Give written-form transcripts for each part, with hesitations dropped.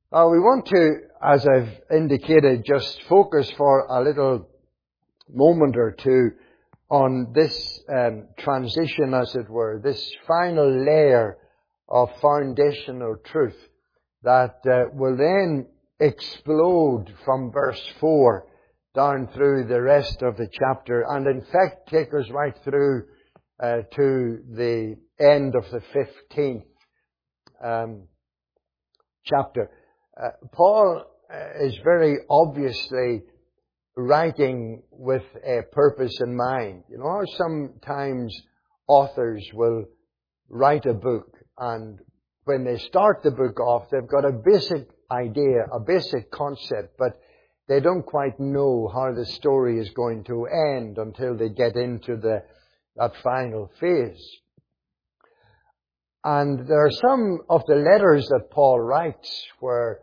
Now we want to, as I've indicated, just focus for a little moment or two on this transition, as it were, this final layer of foundational truth that will then explode from verse 4 down through the rest of the chapter, and in fact take us right through to the end of the 15th chapter. Paul is very obviously writing with a purpose in mind. You know how sometimes authors will write a book, and when they start the book off, they've got a basic idea, a basic concept, but they don't quite know how the story is going to end until they get into that final phase. And there are some of the letters that Paul writes where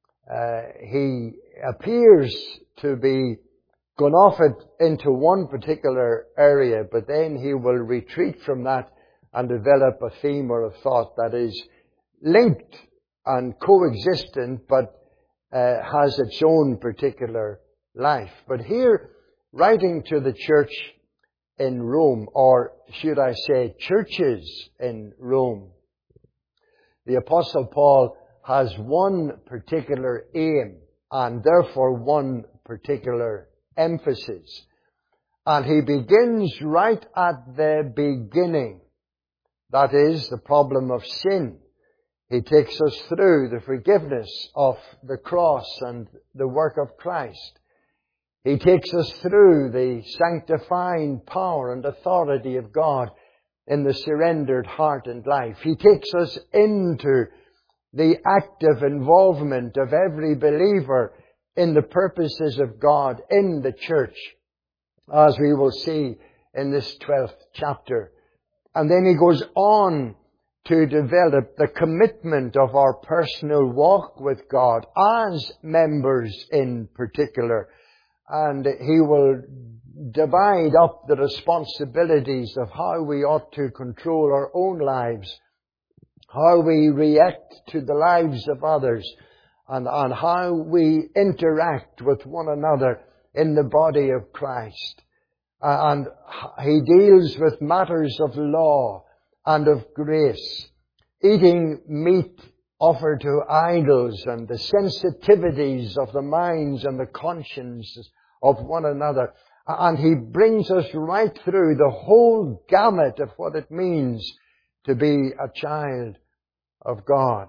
he appears to be gone off into one particular area, but then he will retreat from that and develop a theme or a thought that is linked and coexistent, but has its own particular life. But here, writing to the church in Rome, or should I say churches in Rome, the Apostle Paul has one particular aim and therefore one particular emphasis. And he begins right at the beginning. That is the problem of sin. He takes us through the forgiveness of the cross and the work of Christ. He takes us through the sanctifying power and authority of God in the surrendered heart and life. He takes us into the active involvement of every believer in the purposes of God in the church, as we will see in this 12th chapter. And then he goes on to develop the commitment of our personal walk with God as members in particular. And he will divide up the responsibilities of how we ought to control our own lives, how we react to the lives of others, and how we interact with one another in the body of Christ. And he deals with matters of law and of grace, eating meat offered to idols and the sensitivities of the minds and the consciences of one another. And he brings us right through the whole gamut of what it means to be a child of God.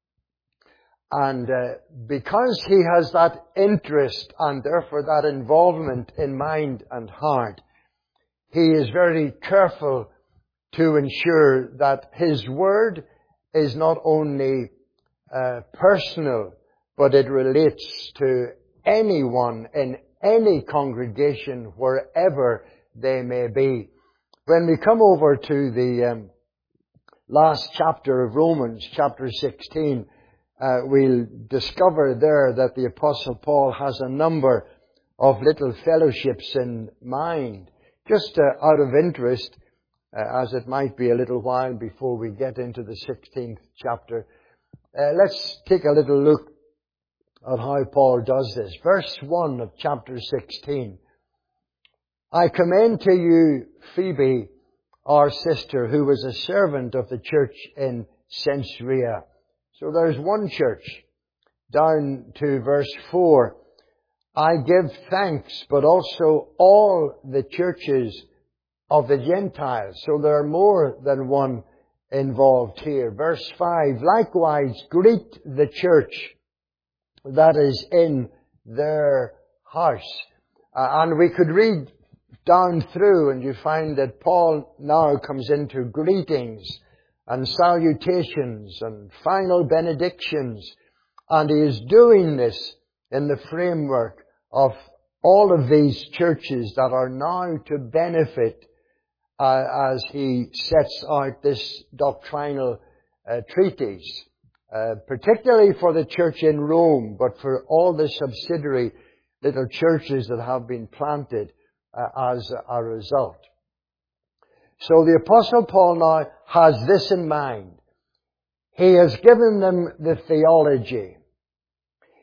And because he has that interest and therefore that involvement in mind and heart, he is very careful to ensure that his word is not only personal, but it relates to anyone in any congregation wherever they may be. When we come over to the last chapter of Romans, chapter 16, we'll discover there that the Apostle Paul has a number of little fellowships in mind. Just out of interest, as it might be a little while before we get into the 16th chapter, let's take a little look at how Paul does this. Verse 1 of chapter 16. I commend to you Phoebe, our sister, who was a servant of the church in Cenchrea. So there's one church. Down to verse 4. I give thanks, but also all the churches of the Gentiles. So there are more than one involved here. Verse 5. Likewise, greet the church that is in their house. And we could read down through and you find that Paul now comes into greetings and salutations and final benedictions. And he is doing this in the framework of all of these churches that are now to benefit as he sets out this doctrinal treatise. Particularly for the church in Rome, but for all the subsidiary little churches that have been planted as a result. So the Apostle Paul now has this in mind. He has given them the theology.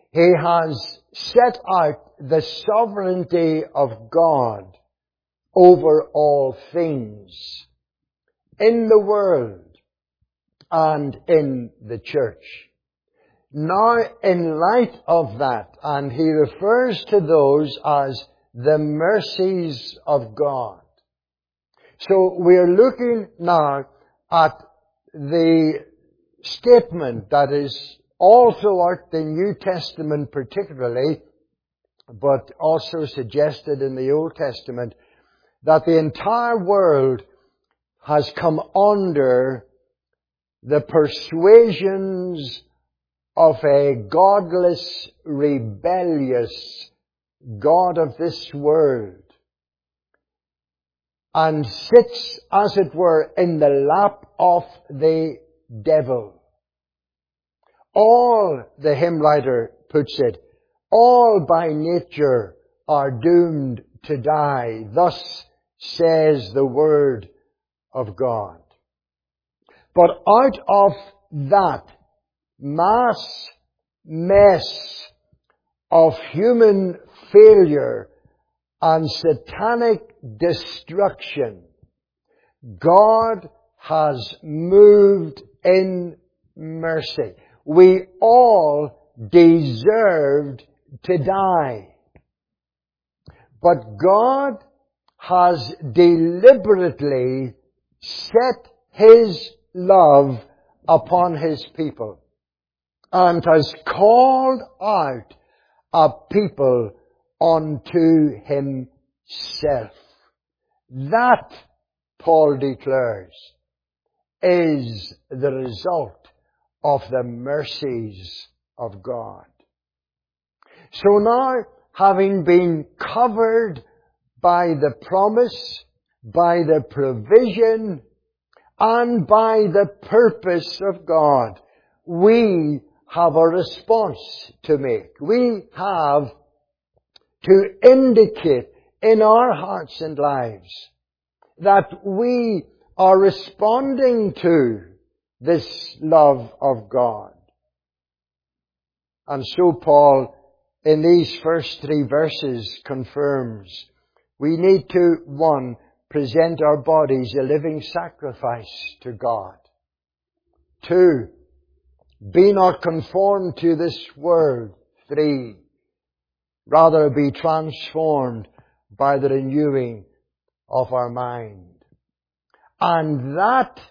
He has set out the sovereignty of God over all things in the world and in the church. Now, in light of that, and he refers to those as the mercies of God. So we're looking now at the statement that is all throughout the New Testament particularly, but also suggested in the Old Testament, that the entire world has come under the persuasions of a godless, rebellious God of this world, and sits, as it were, in the lap of the devil. All, the hymn writer puts it, all by nature are doomed to die. Thus says the Word of God. But out of that mess of human failure and satanic destruction, God has moved in mercy. We all deserved to die. But God has deliberately set His love upon His people and has called out a people unto Himself. That, Paul declares, is the result of the mercies of God. So now, having been covered by the promise, by the provision, and by the purpose of God, we have a response to make. We have to indicate in our hearts and lives that we are responding to this love of God. And so Paul, in these first 3 verses, confirms we need to, 1, present our bodies a living sacrifice to God. 2, be not conformed to this world. 3, rather be transformed by the renewing of our mind. And that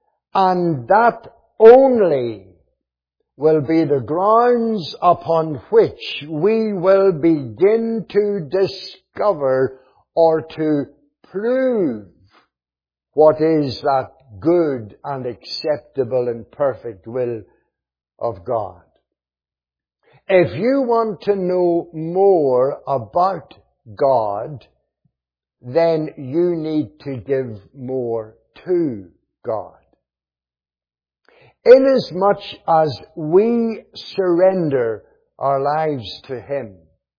only will be the grounds upon which we will begin to discover or to prove what is that good and acceptable and perfect will of God. If you want to know more about God, then you need to give more to God. Inasmuch as we surrender our lives to Him,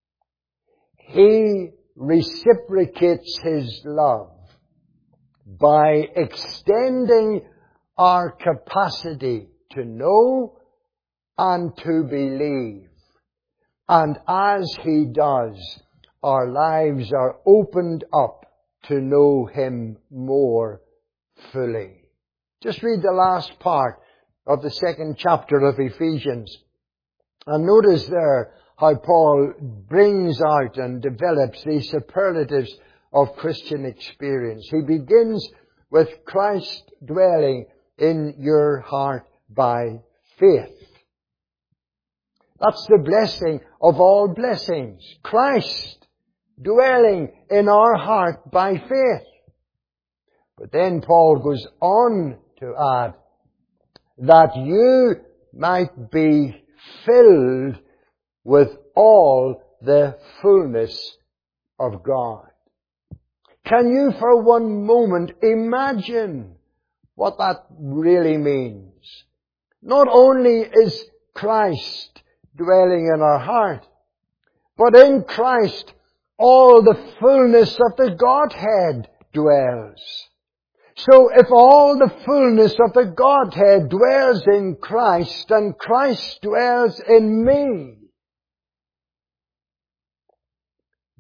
He reciprocates His love by extending our capacity to know and to believe. And as He does, our lives are opened up to know Him more fully. Just read the last part of the 2nd chapter of Ephesians. And notice there how Paul brings out and develops these superlatives of Christian experience. He begins with Christ dwelling in your heart by faith. That's the blessing of all blessings. Christ dwelling in our heart by faith. But then Paul goes on to add that you might be filled with all the fullness of God. Can you for one moment imagine what that really means? Not only is Christ dwelling in our heart, but in Christ all the fullness of the Godhead dwells. So if all the fullness of the Godhead dwells in Christ, and Christ dwells in me,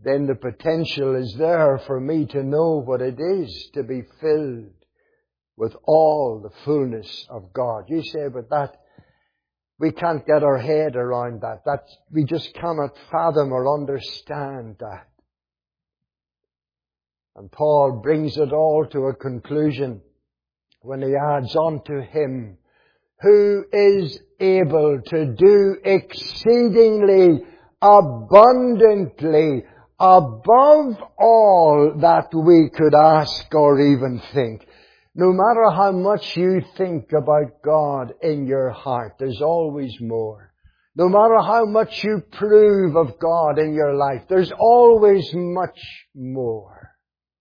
then the potential is there for me to know what it is to be filled with all the fullness of God. You say, but that, we can't get our head around that. We just cannot fathom or understand that. And Paul brings it all to a conclusion when he adds on to Him who is able to do exceedingly abundantly above all that we could ask or even think. No matter how much you think about God in your heart, there's always more. No matter how much you prove of God in your life, there's always much more.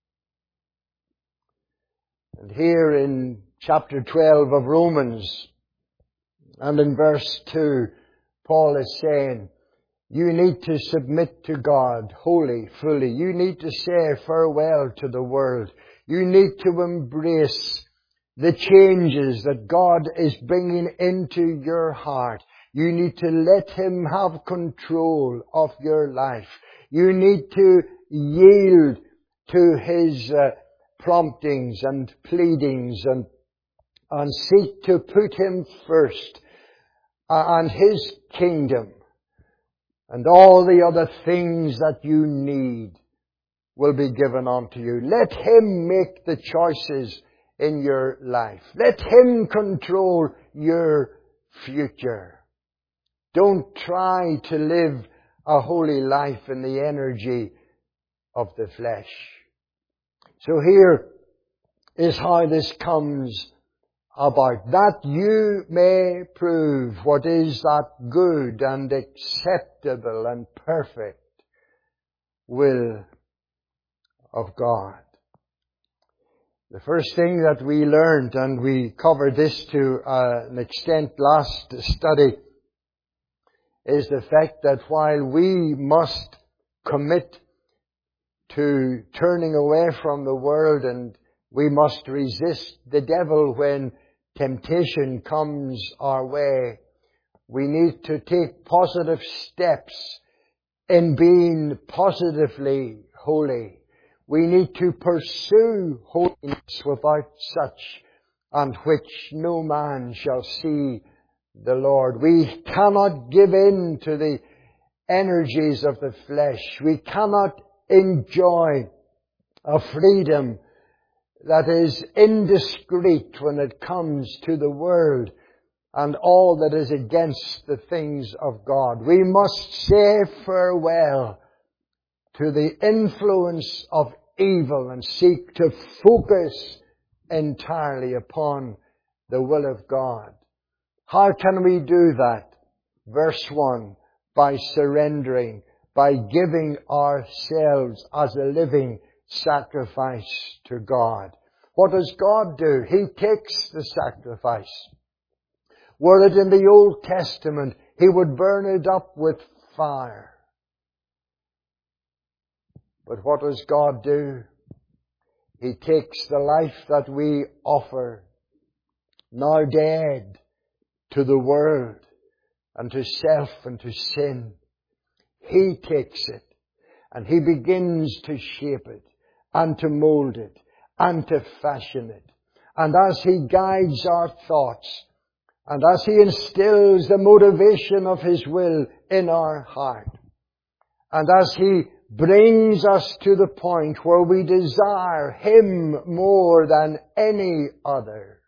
And here in chapter 12 of Romans, and in verse 2, Paul is saying, you need to submit to God wholly, fully. You need to say farewell to the world. You need to embrace the changes that God is bringing into your heart. You need to let Him have control of your life. You need to yield to His promptings and pleadings and seek to put Him first and His kingdom. And all the other things that you need will be given unto you. Let Him make the choices in your life. Let Him control your future. Don't try to live a holy life in the energy of the flesh. So here is how this comes about, that you may prove what is that good and acceptable and perfect will of God. The first thing that we learned, and we covered this to an extent last study, is the fact that while we must commit to turning away from the world and we must resist the devil when temptation comes our way, we need to take positive steps in being positively holy. We need to pursue holiness without such and which no man shall see the Lord. We cannot give in to the energies of the flesh. We cannot enjoy a freedom that is indiscreet when it comes to the world and all that is against the things of God. We must say farewell to the influence of evil and seek to focus entirely upon the will of God. How can we do that? Verse 1, by surrendering, by giving ourselves as a living sacrifice to God. What does God do? He takes the sacrifice. Were it in the Old Testament, He would burn it up with fire. But what does God do? He takes the life that we offer, now dead to the world and to self and to sin. He takes it and He begins to shape it and to mold it and to fashion it. And as He guides our thoughts and as He instills the motivation of His will in our heart, and as He brings us to the point where we desire Him more than any other,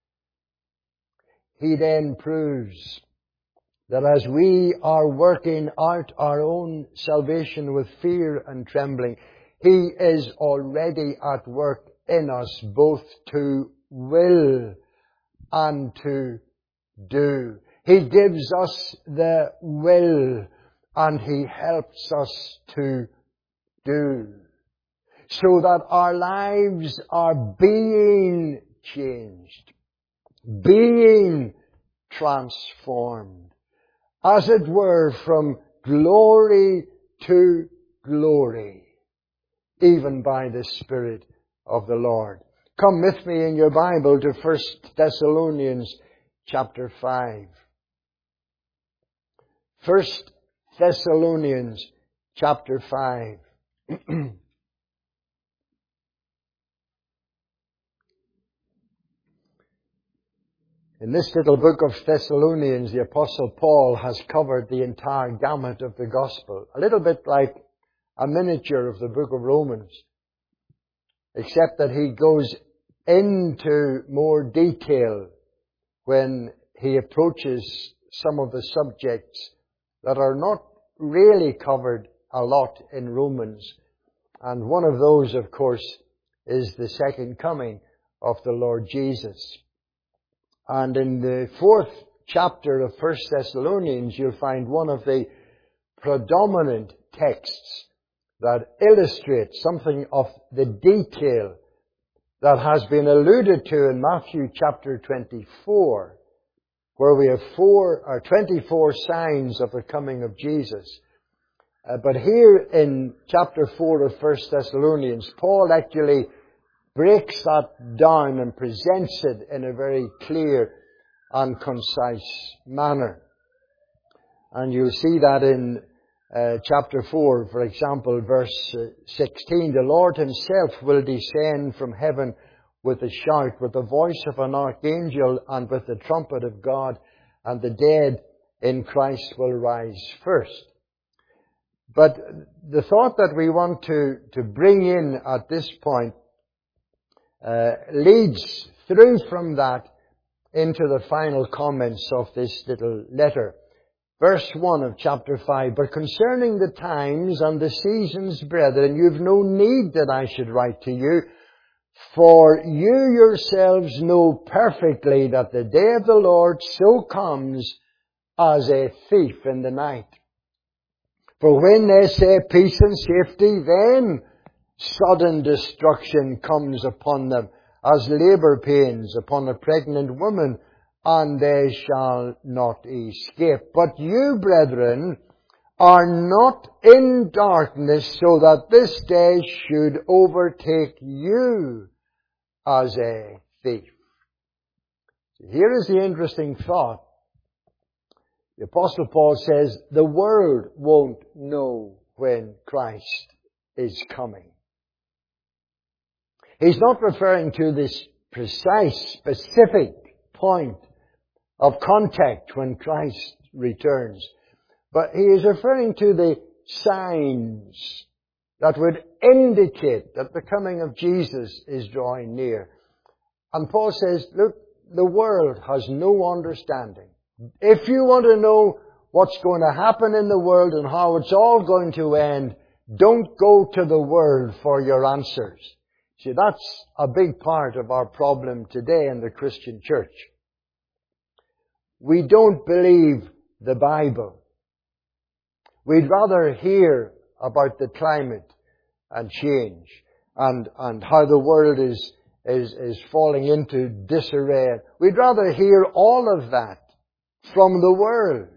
He then proves that as we are working out our own salvation with fear and trembling, He is already at work in us both to will and to do. He gives us the will and He helps us to do, so that our lives are being changed, being transformed, as it were, from glory to glory, even by the Spirit of the Lord. Come with me in your Bible to 1 Thessalonians chapter 5. 1 Thessalonians chapter 5. In this little book of Thessalonians, the Apostle Paul has covered the entire gamut of the gospel. A little bit like a miniature of the book of Romans, except that he goes into more detail when he approaches some of the subjects that are not really covered a lot in Romans. And one of those, of course, is the second coming of the Lord Jesus. And in the 4th chapter of 1 Thessalonians, you'll find one of the predominant texts that illustrates something of the detail that has been alluded to in Matthew chapter 24, where we have 24 signs of the coming of Jesus. But here in chapter 4 of 1 Thessalonians, Paul actually breaks that down and presents it in a very clear and concise manner. And you'll see that in chapter 4, for example, verse 16. The Lord himself will descend from heaven with a shout, with the voice of an archangel, and with the trumpet of God, and the dead in Christ will rise first. But the thought that we want to bring in at this point leads through from that into the final comments of this little letter. Verse 1 of chapter 5, but concerning the times and the seasons, brethren, you've no need that I should write to you, for you yourselves know perfectly that the day of the Lord so comes as a thief in the night. For when they say peace and safety, then sudden destruction comes upon them, as labour pains upon a pregnant woman, and they shall not escape. But you, brethren, are not in darkness, so that this day should overtake you as a thief. Here is the interesting thought. The Apostle Paul says the world won't know when Christ is coming. He's not referring to this precise, specific point of contact when Christ returns, but he is referring to the signs that would indicate that the coming of Jesus is drawing near. And Paul says, look, the world has no understanding. If you want to know what's going to happen in the world and how it's all going to end, don't go to the world for your answers. See, that's a big part of our problem today in the Christian church. We don't believe the Bible. We'd rather hear about the climate and change and how the world is falling into disarray. We'd rather hear all of that from the world.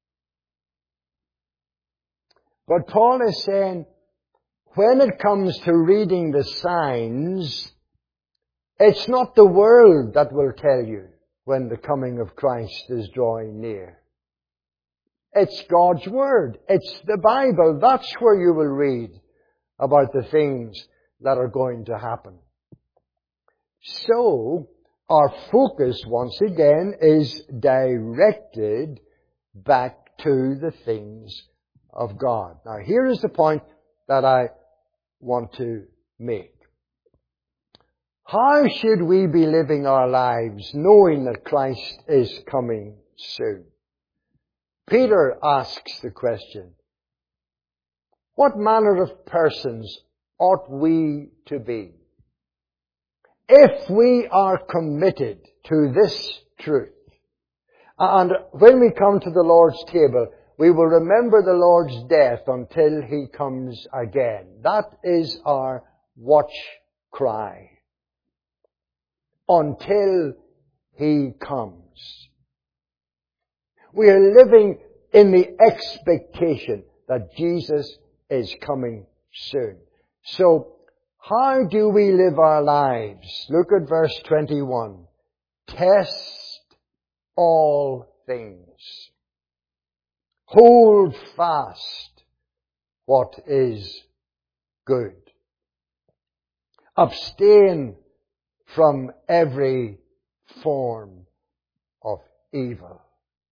But Paul is saying, when it comes to reading the signs, it's not the world that will tell you when the coming of Christ is drawing near. It's God's Word. It's the Bible. That's where you will read about the things that are going to happen. So, our focus, once again, is directed back to the things of God. Now, here is the point that I want to make. How should we be living our lives knowing that Christ is coming soon? Peter asks the question, what manner of persons ought we to be if we are committed to this truth? And when we come to the Lord's table, we will remember the Lord's death until He comes again. That is our watch cry. Until He comes. We are living in the expectation that Jesus is coming soon. So, how do we live our lives? Look at verse 21. Test all things. Hold fast what is good. Abstain from every form of evil.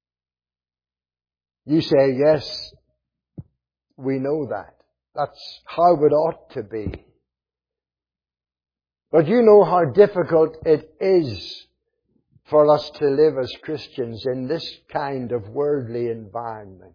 You say, yes, we know that. That's how it ought to be. But you know how difficult it is for us to live as Christians in this kind of worldly environment.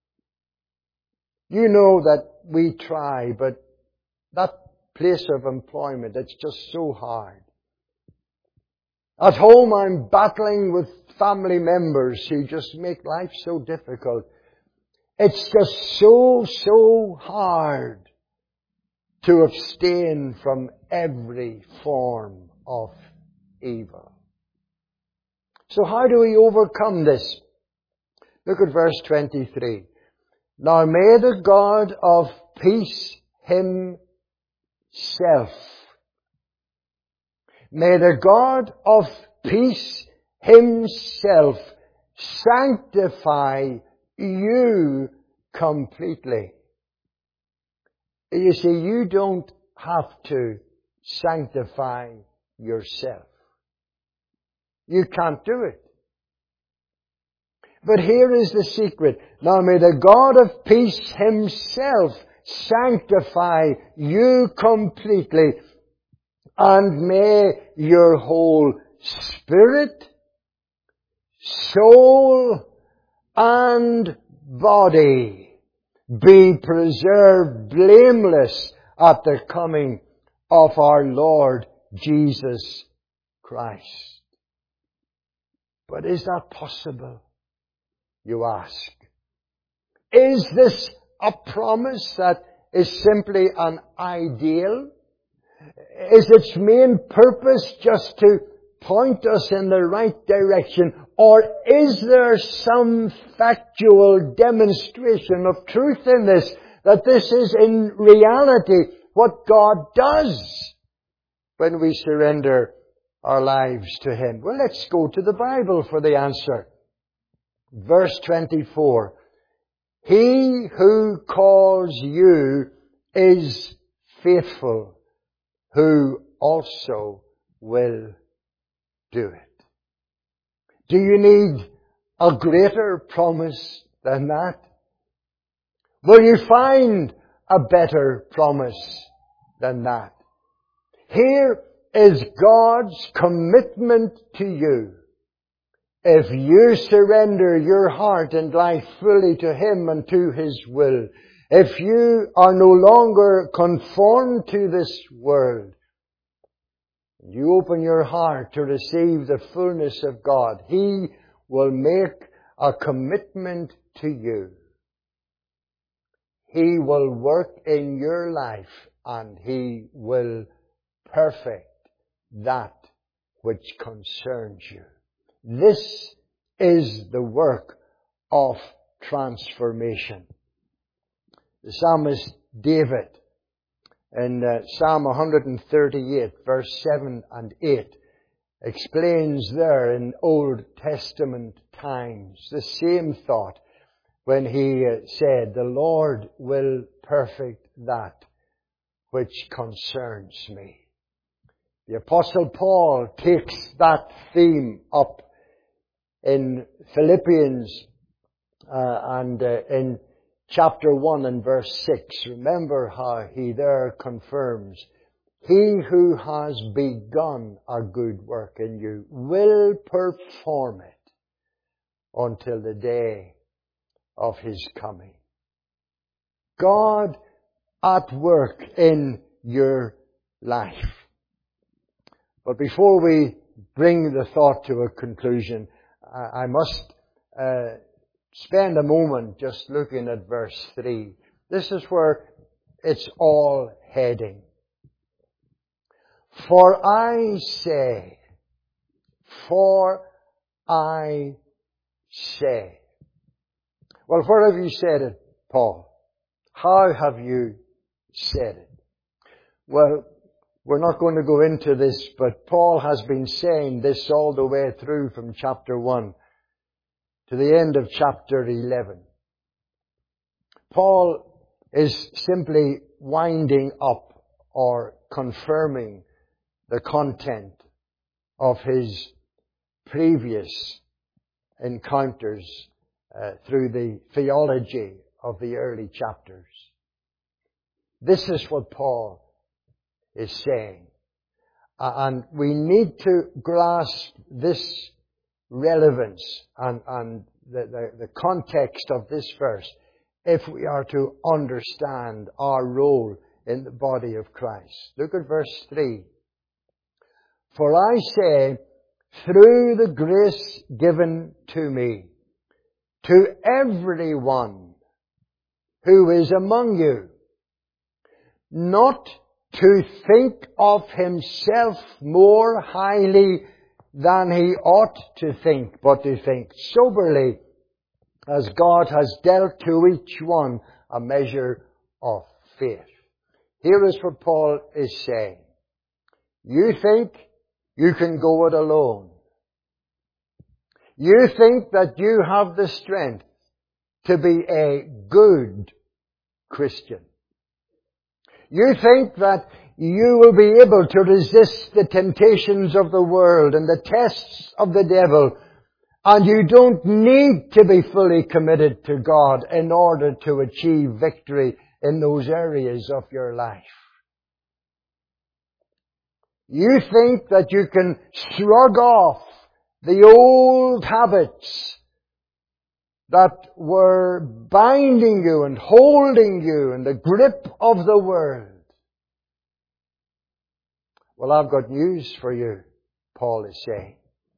You know that we try, but that place of employment, it's just so hard. At home, I'm battling with family members who just make life so difficult. It's just so hard to abstain from every form of evil. So how do we overcome this? Look at verse 23. Now may the God of peace himself, may the God of peace himself sanctify you completely. You see, you don't have to sanctify yourself. You can't do it. But here is the secret. Now may the God of peace himself sanctify you completely, and may your whole spirit, soul, and body be preserved blameless at the coming of our Lord Jesus Christ. But is that possible, you ask? Is this a promise that is simply an ideal? Is its main purpose just to point us in the right direction? Or is there some factual demonstration of truth in this, that this is in reality what God does when we surrender our lives to Him? Well, let's go to the Bible for the answer. Verse 24. He who calls you is faithful, who also will do it. Do you need a greater promise than that? Will you find a better promise than that? Here is God's commitment to you. If you surrender your heart and life fully to Him and to His will, if you are no longer conformed to this world, you open your heart to receive the fullness of God, He will make a commitment to you. He will work in your life and He will perfect that which concerns you. This is the work of transformation. The psalmist David, in Psalm 138, verse 7 and 8, explains there in Old Testament times the same thought when he said, "The Lord will perfect that which concerns me." The Apostle Paul takes that theme up in Philippians and in chapter 1 and verse 6. Remember how he there confirms, "He who has begun a good work in you will perform it until the day of His coming." God at work in your life. But before we bring the thought to a conclusion, I must spend a moment just looking at verse 3. This is where it's all heading. For I say. Well, where have you said it, Paul? How have you said it? Well, we're not going to go into this, but Paul has been saying this all the way through from chapter 1 to the end of chapter 11. Paul is simply winding up or confirming the content of his previous encounters through the theology of the early chapters. This is what Paul is saying. And we need to grasp this relevance and the context of this verse if we are to understand our role in the body of Christ. Look at verse 3. For I say, through the grace given to me, to everyone who is among you, not to think of himself more highly than he ought to think, but to think soberly, as God has dealt to each one a measure of faith. Here is what Paul is saying. You think you can go it alone. You think that you have the strength to be a good Christian. You think that you will be able to resist the temptations of the world and the tests of the devil, and you don't need to be fully committed to God in order to achieve victory in those areas of your life. You think that you can shrug off the old habits that were binding you and holding you in the grip of the world. Well, I've got news for you, Paul is saying.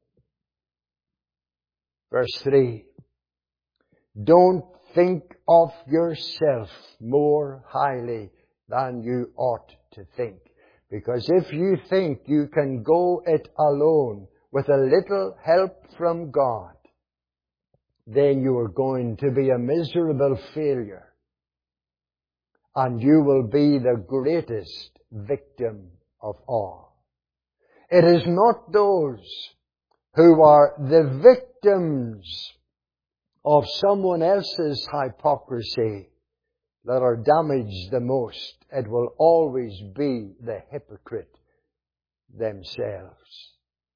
Verse 3. Don't think of yourself more highly than you ought to think. Because if you think you can go it alone with a little help from God, then you are going to be a miserable failure. And you will be the greatest victim of all. It is not those who are the victims of someone else's hypocrisy that are damaged the most. It will always be the hypocrite themselves.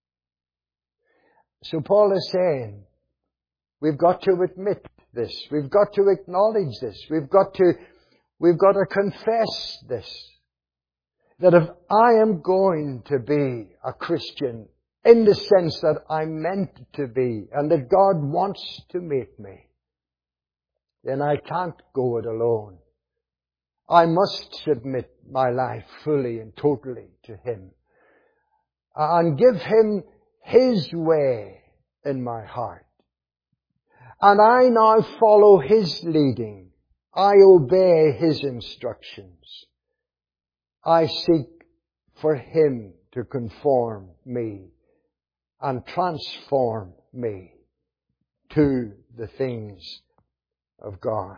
So Paul is saying, we've got to admit this. We've got to acknowledge this. We've got to confess this. That if I am going to be a Christian in the sense that I'm meant to be and that God wants to make me, then I can't go it alone. I must submit my life fully and totally to Him and give Him His way in my heart. And I now follow His leading. I obey His instructions. I seek for Him to conform me and transform me to the things of God.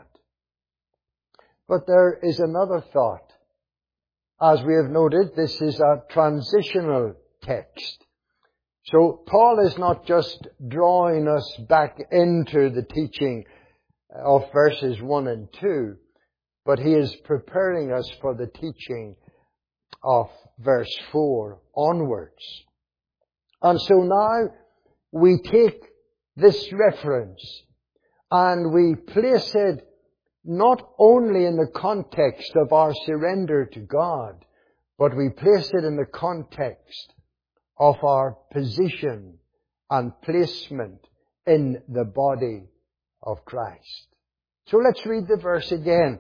But there is another thought. As we have noted, this is a transitional text. So Paul is not just drawing us back into the teaching of verses 1 and 2, but he is preparing us for the teaching of verse 4 onwards. And so now we take this reference and we place it not only in the context of our surrender to God, but we place it in the context of our position and placement in the body of Christ. So let's read the verse again.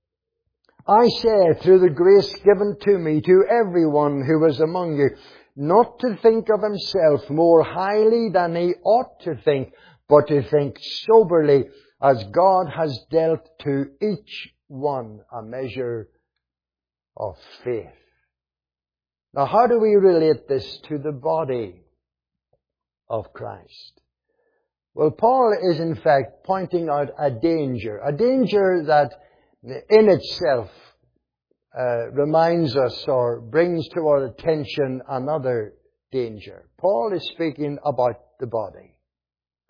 I say, through the grace given to me, to everyone who is among you, not to think of himself more highly than he ought to think, but to think soberly, as God has dealt to each one a measure of faith. Now, how do we relate this to the body of Christ? Well, Paul is in fact pointing out a danger that in itself reminds us or brings to our attention another danger. Paul is speaking about the body.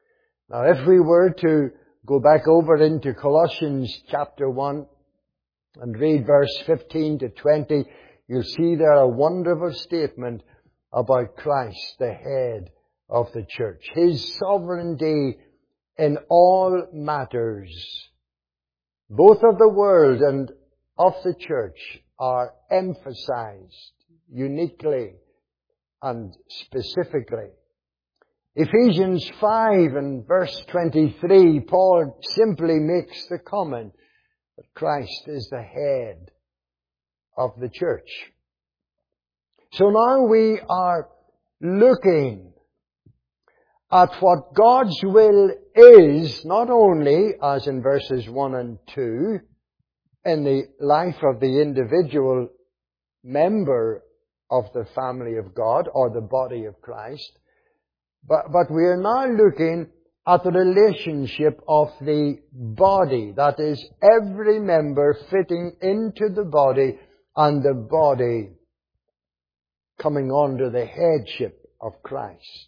Now, if we were to go back over into Colossians chapter 1, and read verse 15 to 20, you'll see there a wonderful statement about Christ, the head of the church. His sovereignty in all matters, both of the world and of the church, are emphasized uniquely and specifically. Ephesians 5 and verse 23, Paul simply makes the comment that Christ is the head of the church. So now we are looking at what God's will is, not only, as in verses 1 and 2, in the life of the individual member of the family of God or the body of Christ, but we are now looking at the relationship of the body, that is, every member fitting into the body and the body coming under the headship of Christ.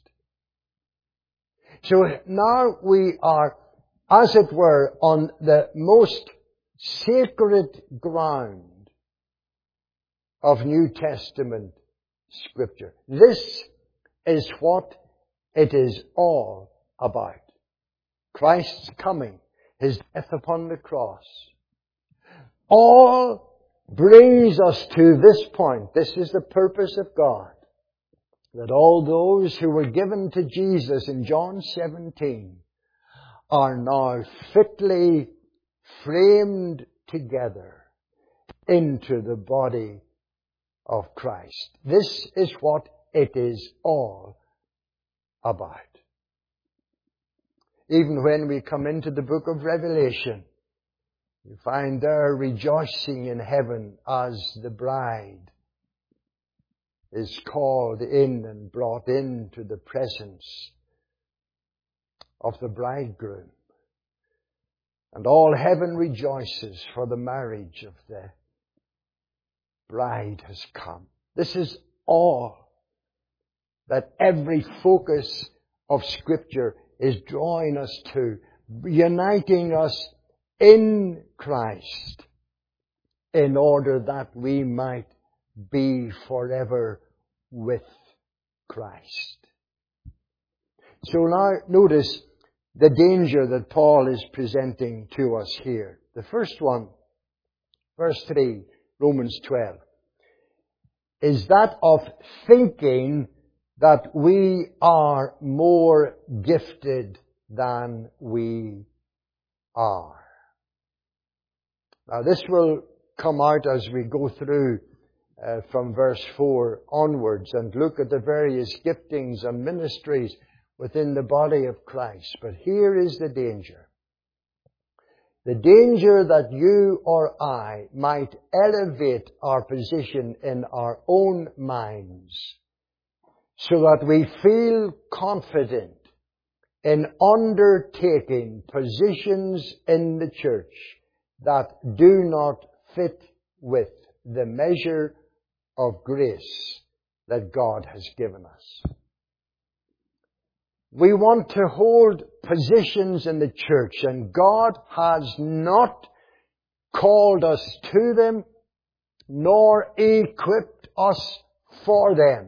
So now we are, as it were, on the most sacred ground of New Testament Scripture. This is what it is all about. Christ's coming, His death upon the cross. All brings us to this point. This is the purpose of God. That all those who were given to Jesus in John 17 are now fitly framed together into the body of Christ. This is what it is all about. Even when we come into the book of Revelation, you find there rejoicing in heaven as the bride is called in and brought into the presence of the bridegroom. And all heaven rejoices, for the marriage of the bride has come. This is all that every focus of Scripture is drawing us to, uniting us in Christ in order that we might be forever with Christ. So now notice the danger that Paul is presenting to us here. The first one, verse 3, Romans 12, is that of thinking that we are more gifted than we are. Now this will come out as we go through from verse 4 onwards and look at the various giftings and ministries within the body of Christ. But here is the danger. The danger that you or I might elevate our position in our own minds so that we feel confident in undertaking positions in the church that do not fit with the measure of grace that God has given us. We want to hold positions in the church, and God has not called us to them, nor equipped us for them.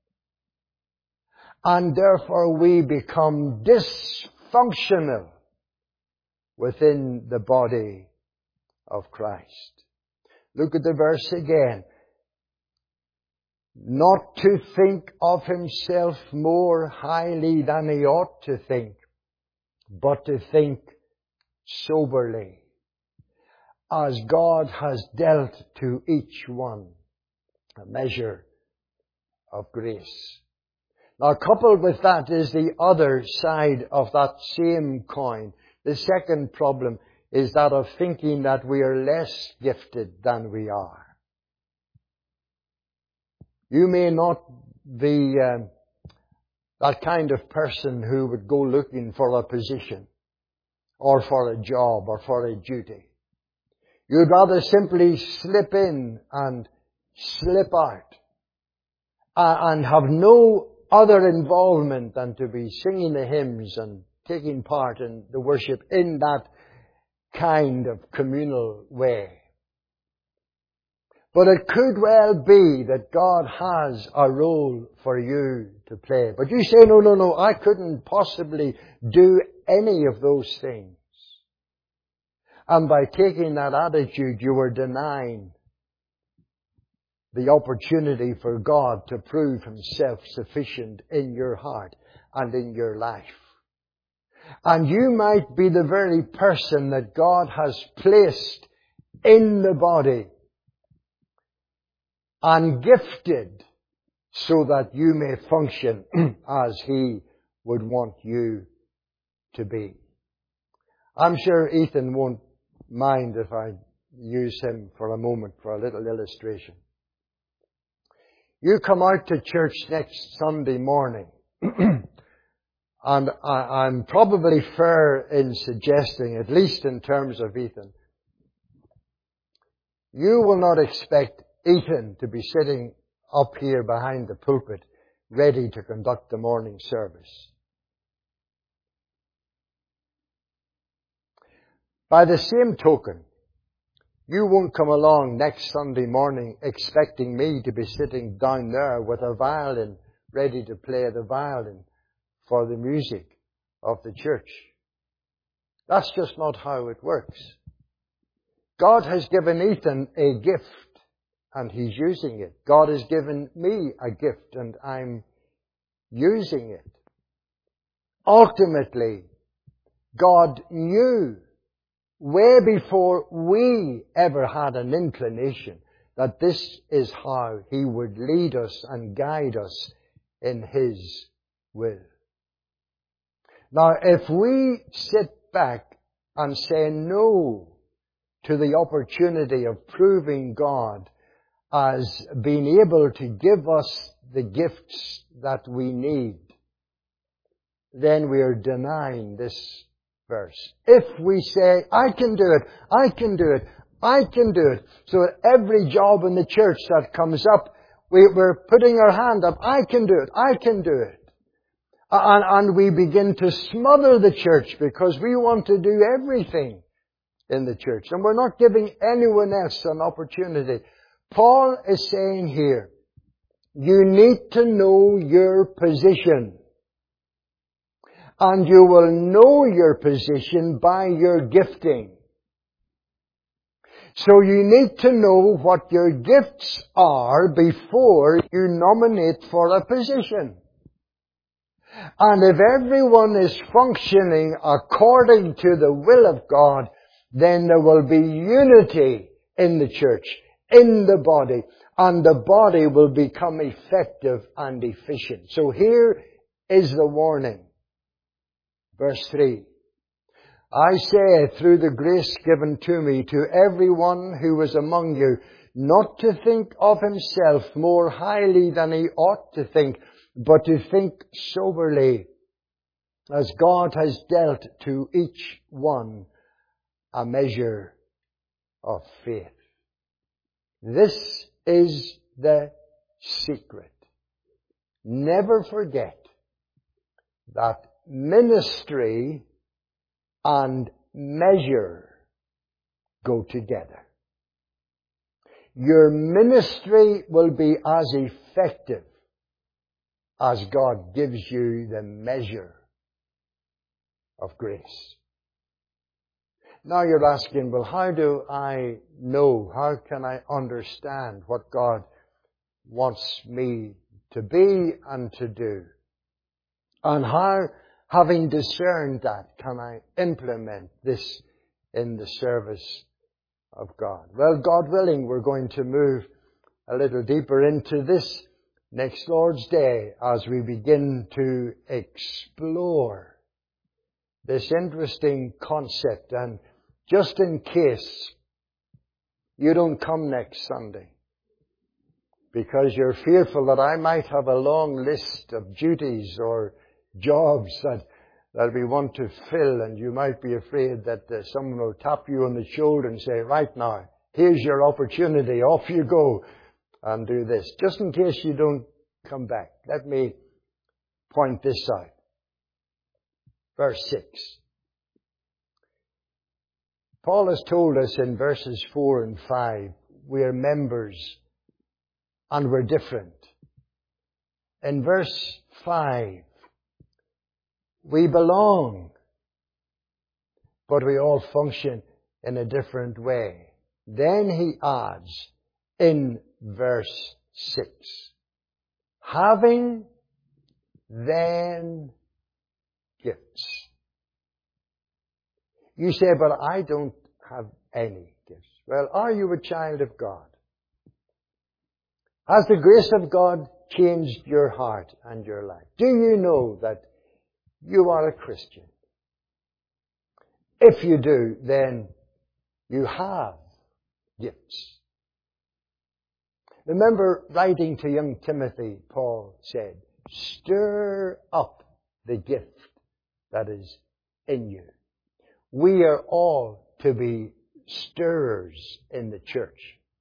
And therefore we become dysfunctional within the body of Christ. Look at the verse again. Not to think of himself more highly than he ought to think, but to think soberly, as God has dealt to each one a measure of grace. Now, coupled with that is the other side of that same coin. The second problem is that of thinking that we are less gifted than we are. You may not be that kind of person who would go looking for a position or for a job or for a duty. You'd rather simply slip in and slip out and have no other involvement than to be singing the hymns and taking part in the worship in that kind of communal way. But it could well be that God has a role for you to play. But you say, no, I couldn't possibly do any of those things. And by taking that attitude, you were denying the opportunity for God to prove Himself sufficient in your heart and in your life. And you might be the very person that God has placed in the body and gifted so that you may function as He would want you to be. I'm sure Ethan won't mind if I use him for a moment for a little illustration. You come out to church next Sunday morning, and I'm probably fair in suggesting, at least in terms of Ethan, you will not expect Ethan to be sitting up here behind the pulpit ready to conduct the morning service. By the same token, you won't come along next Sunday morning expecting me to be sitting down there with a violin ready to play the violin for the music of the church. That's just not how it works. God has given Ethan a gift and he's using it. God has given me a gift and I'm using it. Ultimately, God knew way before we ever had an inclination that this is how He would lead us and guide us in His will. Now, if we sit back and say no to the opportunity of proving God as being able to give us the gifts that we need, then we are denying this verse. If we say, I can do it, I can do it, I can do it, so at every job in the church that comes up, we're putting our hand up, I can do it, I can do it. And we begin to smother the church because we want to do everything in the church. And we're not giving anyone else an opportunity. Paul is saying here, you need to know your position. And you will know your position by your gifting. So you need to know what your gifts are before you nominate for a position. And if everyone is functioning according to the will of God, then there will be unity in the church, in the body, and the body will become effective and efficient. So here is the warning. Verse 3. I say, through the grace given to me, to everyone who is among you, not to think of himself more highly than he ought to think, but to think soberly, as God has dealt to each one a measure of faith. This is the secret. Never forget that ministry and measure go together. Your ministry will be as effective as God gives you the measure of grace. Now you're asking, well, how do I know? How can I understand what God wants me to be and to do? And how, having discerned that, can I implement this in the service of God? Well, God willing, we're going to move a little deeper into this next Lord's Day as we begin to explore this interesting concept. And just in case you don't come next Sunday because you're fearful that I might have a long list of duties or jobs that we want to fill, and you might be afraid that someone will tap you on the shoulder and say, right now, here's your opportunity, off you go and do this. Just in case you don't come back, let me point this out. Verse 6. Paul has told us in verses 4 and 5 we're members and we're different. In verse 5, we belong, but we all function in a different way. Then he adds in verse 6, having then gifts. You say, but I don't have any gifts. Well, are you a child of God? Has the grace of God changed your heart and your life? Do you know that you are a Christian? If you do, then you have gifts. Remember, writing to young Timothy, Paul said, stir up the gift that is in you. We are all to be stirrers in the church.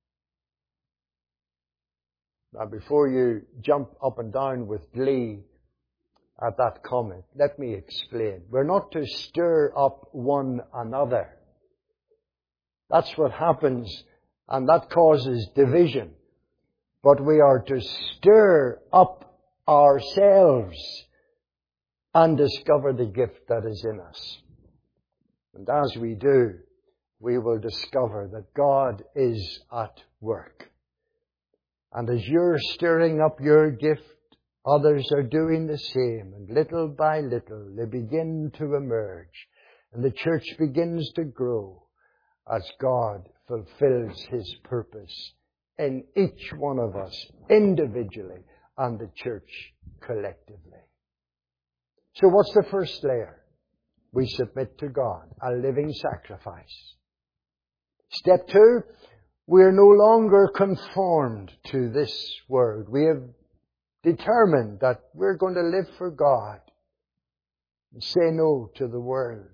Now, before you jump up and down with glee at that comment, let me explain. We're not to stir up one another. That's what happens, and that causes division. But we are to stir up ourselves and discover the gift that is in us. And as we do, we will discover that God is at work. And as you're stirring up your gift, others are doing the same. And little by little, they begin to emerge. And the church begins to grow as God fulfills His purpose in each one of us, individually, and the church collectively. So what's the first layer? We submit to God, a living sacrifice. Step 2, we are no longer conformed to this world. We have determined that we're going to live for God and say no to the world.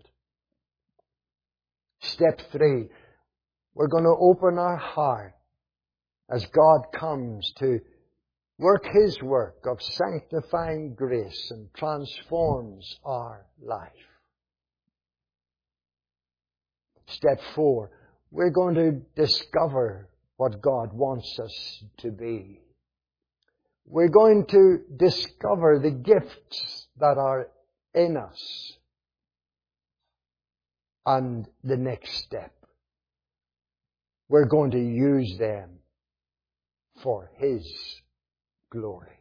Step 3, we're going to open our heart as God comes to work His work of sanctifying grace and transforms our life. Step 4, we're going to discover what God wants us to be. We're going to discover the gifts that are in us. And the next step, we're going to use them for His glory.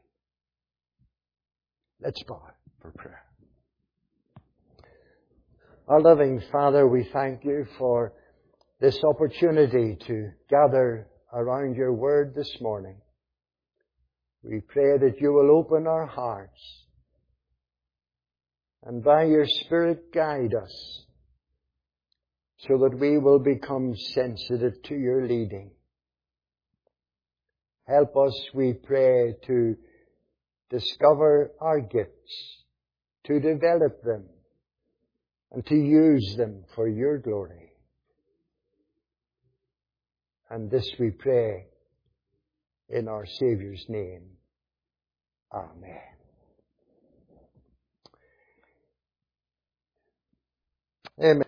Let's bow for prayer. Our loving Father, we thank You for this opportunity to gather around Your Word this morning. We pray that You will open our hearts and by Your Spirit guide us so that we will become sensitive to Your leading. Help us, we pray, to discover our gifts, to develop them, and to use them for Your glory. And this we pray in our Saviour's name. Amen. Amen.